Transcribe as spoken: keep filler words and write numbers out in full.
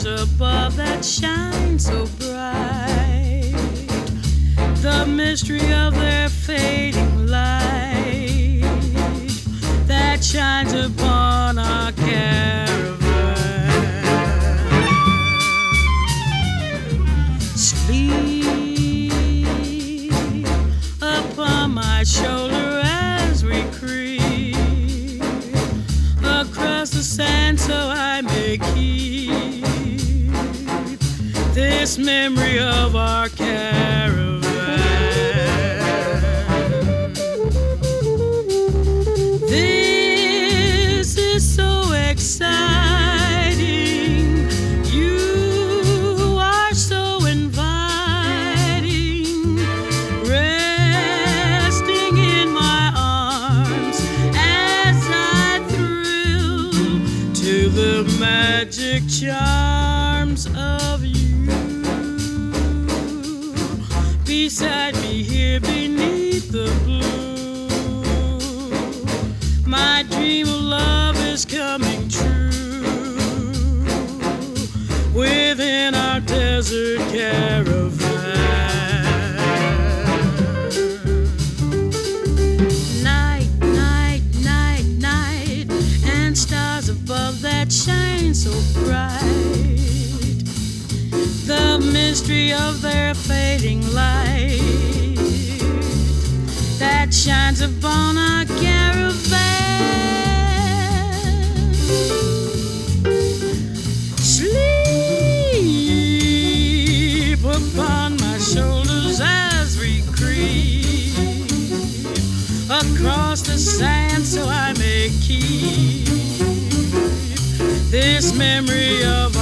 above that shine so bright, the mystery of their fading light that shines upon our caravan. Sleep upon my shoulder as we creep across the sand so I may keep this memory of our caravan. This is so exciting. You are so inviting, resting in my arms as I thrill to the magic charms of you. Beside me here beneath the blue, my dream of love is coming true within our desert caravan. Night, night, night, night, and stars above that shine so bright, the mystery of their fading light that shines upon our caravan. Sleep upon my shoulders as we creep across the sand so I may keep this memory of